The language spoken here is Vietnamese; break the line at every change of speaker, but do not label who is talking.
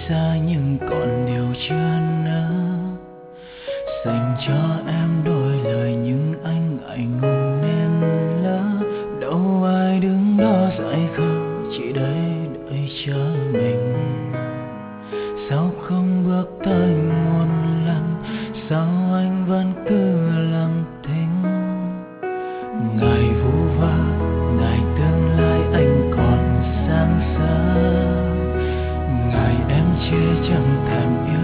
xa nhưng còn điều chưa nỡ dành cho em đôi lời nhưng anh ngại ngùng nên lỡ. Đâu ai đứng đó dại khờ chỉ đây đợi chờ mình. Sao không bước tới một lần, sao anh vẫn cứ lặng thinh. Ngày vu vơ, ngày tương lai anh còn sang xa. Ngày em chia chẳng thèm yêu